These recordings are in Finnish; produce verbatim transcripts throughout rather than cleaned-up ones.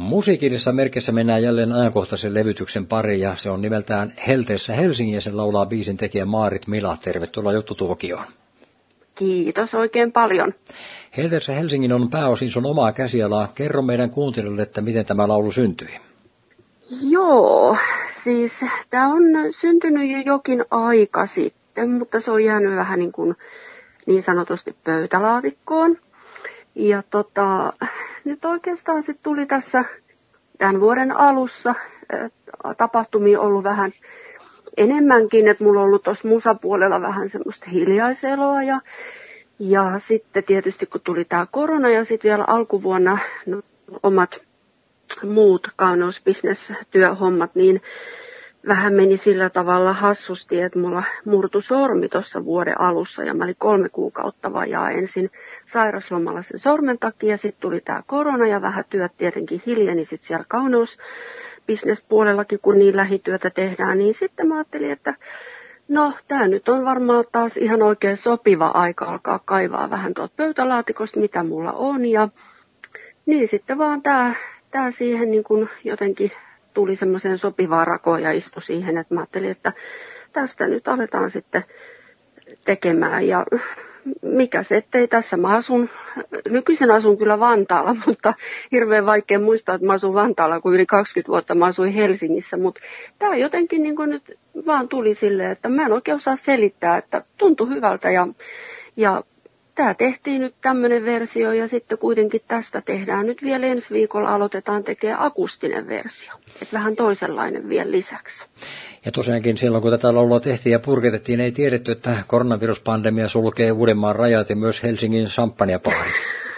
musiikillisessa merkissä mennään jälleen ajankohtaisen levytyksen pariin ja se on nimeltään Helteessä Helsingin ja sen laulaa biisin tekijä Maarit Mila. Tervetuloa Juttutuokioon. Kiitos oikein paljon. Helteessä Helsingin on pääosin sun omaa käsialaa. Kerro meidän kuuntelijoille, että miten tämä laulu syntyi. Joo, siis tämä on syntynyt jo jokin aika sitten, mutta se on jäänyt vähän niin kuin niin sanotusti pöytälaatikkoon. Ja tota, nyt oikeastaan sitten tuli tässä tämän vuoden alussa tapahtumia ollut vähän enemmänkin, että mulla on ollut tuossa musapuolella vähän semmoista hiljaiseloa ja, ja sitten tietysti kun tuli tämä korona ja sitten vielä alkuvuonna no, omat muut kauneusbisnestyöhommat, niin vähän meni sillä tavalla hassusti, että mulla murtui sormi tuossa vuoden alussa ja mä olin kolme kuukautta vajaa ensin sairaslomalla sen sormen takia. Sitten tuli tämä korona ja vähän työt tietenkin hiljeni sitten siellä kauneusbisnespuolellakin, kun niin lähityötä tehdään. Niin sitten mä ajattelin, että no tämä nyt on varmaan taas ihan oikein sopiva aika alkaa kaivaa vähän tuolta pöytälaatikosta, mitä mulla on. Ja niin sitten vaan tämä, tämä siihen niin kuin jotenkin tuli semmoiseen sopivaan rakoon ja istui siihen, että mä ajattelin, että tästä nyt aletaan sitten tekemään. Ja mikä se, ettei tässä mä asun, nykyisen asun kyllä Vantaalla, mutta hirveän vaikea muistaa, että mä asun Vantaalla, kun yli kaksikymmentä vuotta mä asuin Helsingissä. Mutta tämä jotenkin niin kuin nyt vaan tuli silleen, että mä en oikein osaa selittää, että tuntui hyvältä ja, ja tämä tehtiin nyt tämmöinen versio ja sitten kuitenkin tästä tehdään nyt vielä ensi viikolla aloitetaan tekemään akustinen versio. Että vähän toisenlainen vielä lisäksi. Ja tosiaankin silloin kun tätä laulua tehtiin ja purketettiin, ei tiedetty, että koronaviruspandemia sulkee Uudenmaan rajat ja myös Helsingin champagnepahdit.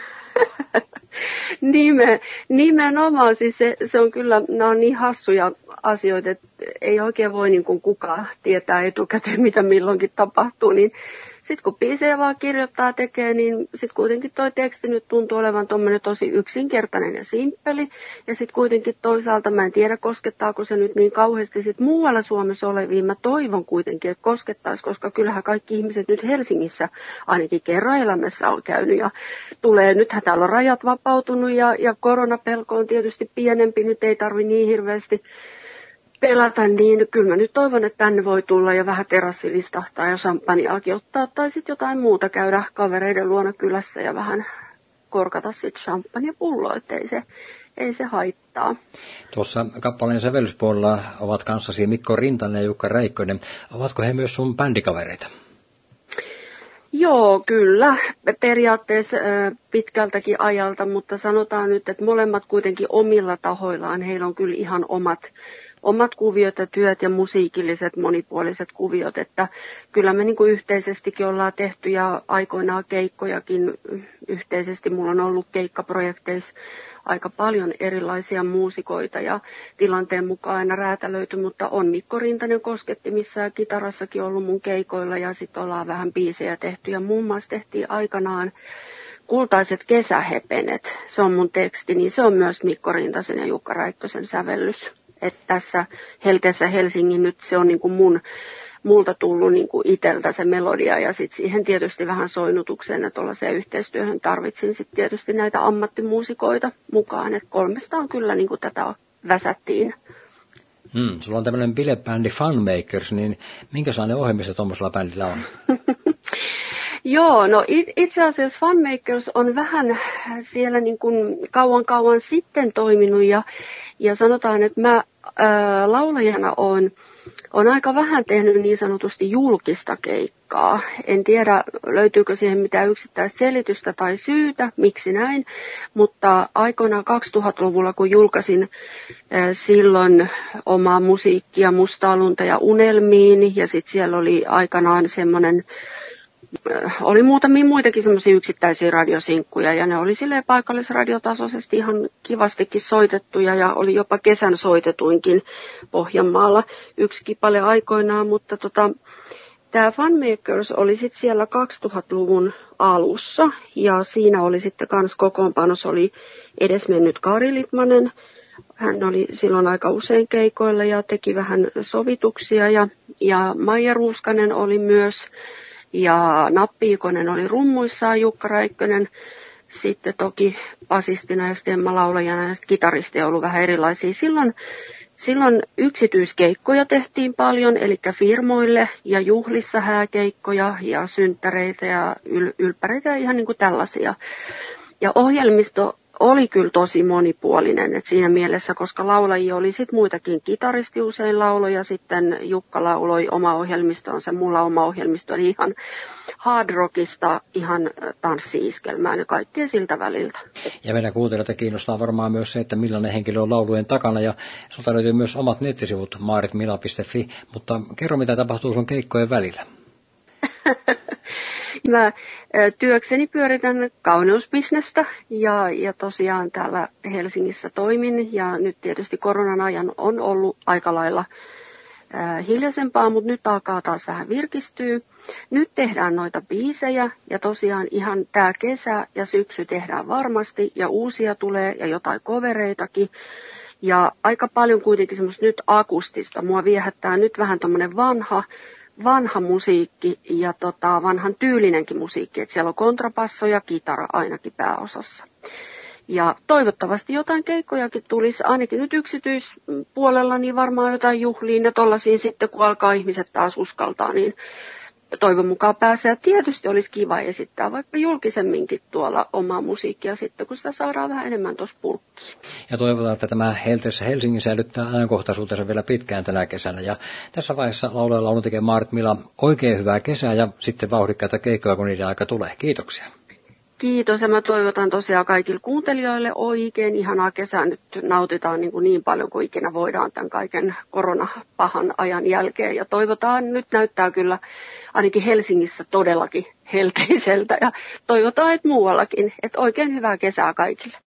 Nimen, nimenomaan, siis se, se on kyllä, nämä on niin hassuja asioita, että ei oikein voi niin kuin kukaan tietää etukäteen, mitä milloinkin tapahtuu, niin sitten kun biisejä vaan kirjoittaa tekee, niin sitten kuitenkin toi teksti nyt tuntuu olevan tommoinen tosi yksinkertainen ja simppeli. Ja sitten kuitenkin toisaalta mä en tiedä koskettaako se nyt niin kauheasti sit muualla Suomessa oleviin. Mä toivon kuitenkin, että koskettaisi, koska kyllähän kaikki ihmiset nyt Helsingissä ainakin kerran elämässä on käynyt. Ja tulee, nythän täällä on rajat vapautunut ja, ja koronapelko on tietysti pienempi, nyt ei tarvi niin hirveästi pelata, niin kyllä mä nyt toivon, että tänne voi tulla ja vähän terassilistahtaa ja champagneakin ottaa, tai sitten jotain muuta käydä kavereiden luona kylässä ja vähän korkata sitten champagnepulloa, ettei se, ei se haittaa. Tuossa kappaleen sävellyspuolella ovat kanssasi Mikko Rintanen ja Jukka Räikkönen. Ovatko he myös sun bändikavereita? Joo, kyllä. Periaatteessa pitkältäkin ajalta, mutta sanotaan nyt, että molemmat kuitenkin omilla tahoillaan. Heillä on kyllä ihan omat omat kuviot ja työt ja musiikilliset monipuoliset kuviot, että kyllä me niin kuin yhteisestikin ollaan tehty ja aikoinaan keikkojakin yhteisesti. Mulla on ollut keikkaprojekteissa aika paljon erilaisia muusikoita ja tilanteen mukaan aina räätälöity, mutta on Mikko Rintanen koskettimissa ja kitarassakin ollut mun keikoilla ja sitten ollaan vähän biisejä tehty ja muun muassa tehtiin aikanaan Kultaiset kesähepenet, se on mun teksti, niin se on myös Mikko Rintasen ja Jukka Räikkösen sävellys. Että tässä Helteessä Helsingin nyt se on niin kuin mun, multa tullut niin kuin iteltä se melodia ja sitten siihen tietysti vähän soinnutukseen ja tuollaiseen yhteistyöhön tarvitsin sitten tietysti näitä ammattimuusikoita mukaan. Että kolmestaan kyllä niin kuin tätä väsättiin. Hmm, sulla on tämmöinen bilebändi Funmakers, niin minkä sellainen ohjelmista tuommoisella bändillä on? Joo, no itse asiassa Funmakers on vähän siellä niin kuin kauan kauan sitten toiminut ja, ja sanotaan, että mä ää, laulajana on, on aika vähän tehnyt niin sanotusti julkista keikkaa. En tiedä, löytyykö siihen mitään yksittäistä selitystä tai syytä, miksi näin, mutta aikoinaan kaksituhattaluvulla, kun julkaisin ää, silloin omaa musiikkia Mustaa lunta ja unelmiin ja sitten siellä oli aikanaan semmoinen oli muutamia muitakin semmoisia yksittäisiä radiosinkkuja ja ne oli silleen paikallisradiotasoisesti ihan kivastikin soitettuja ja oli jopa kesän soitetuinkin Pohjanmaalla yksi kipale aikoinaan, mutta tota, tämä Funmakers oli sitten siellä kaksituhattaluvun alussa ja siinä oli sitten kans kokoonpanossa oli edesmennyt Kari Litmanen. Hän oli silloin aika usein keikoilla ja teki vähän sovituksia ja, ja Maija Ruuskanen oli myös. Ja Nappi Ikonen oli rummuissaan, Jukka Räikkönen sitten toki basistina ja stemma-laulajana ja kitaristi on ollut vähän erilaisia. Silloin, silloin yksityiskeikkoja tehtiin paljon, eli firmoille ja juhlissa hääkeikkoja ja synttäreitä ja yl- ylppäreitä ja ihan niin kuin tällaisia. Ja ohjelmisto oli kyllä tosi monipuolinen, että siinä mielessä, koska laulajia oli sitten muitakin, kitaristi usein lauloi ja sitten Jukka lauloi oma ohjelmistonsa, mulla oma ohjelmisto, eli ihan hard rockista ihan tanssi-iskelmään ja kaikkea siltä väliltä. Ja meidän kuuntelijoita kiinnostaa varmaan myös se, että millainen henkilö on laulujen takana, ja sulta löytyy myös omat nettisivut maaritmila piste fi, mutta kerro mitä tapahtuu sun keikkojen välillä. Mä työkseni pyöritän kauneusbisnestä ja, ja tosiaan täällä Helsingissä toimin ja nyt tietysti koronan ajan on ollut aika lailla äh, hiljaisempaa, mutta nyt alkaa taas vähän virkistyä. Nyt tehdään noita biisejä ja tosiaan ihan tää kesä ja syksy tehdään varmasti ja uusia tulee ja jotain covereitakin. Ja aika paljon kuitenkin semmoista nyt akustista. Mua viehättää nyt vähän tommonen vanha, vanha musiikki ja tota, vanhan tyylinenkin musiikki. Et siellä on kontrapasso ja kitara ainakin pääosassa. Ja toivottavasti jotain keikkojakin tulisi, ainakin nyt yksityispuolella, niin varmaan jotain juhliin ja tollaisiin sitten, kun alkaa ihmiset taas uskaltaa, niin toivon mukaan pääsee. Tietysti olisi kiva esittää vaikka julkisemminkin tuolla omaa musiikkia sitten, kun sitä saadaan vähän enemmän tuossa pulkkiin. Ja toivotaan, että tämä Helteessä Helsingin säilyttää ajankohtaisuutensa vielä pitkään tänä kesänä. Ja tässä vaiheessa laulaja laulun tekee Maarit Mila oikein hyvää kesää ja sitten vauhdikkaita keikkoja, kun niiden aika tulee. Kiitoksia. Kiitos ja mä toivotan tosiaan kaikille kuuntelijoille oikein ihanaa kesää. Nyt nautitaan niin, kuin niin paljon kuin ikinä voidaan tämän kaiken koronapahan ajan jälkeen. Ja toivotaan, nyt näyttää kyllä ainakin Helsingissä todellakin helteiseltä ja toivotaan, että muuallakin. Että oikein hyvää kesää kaikille.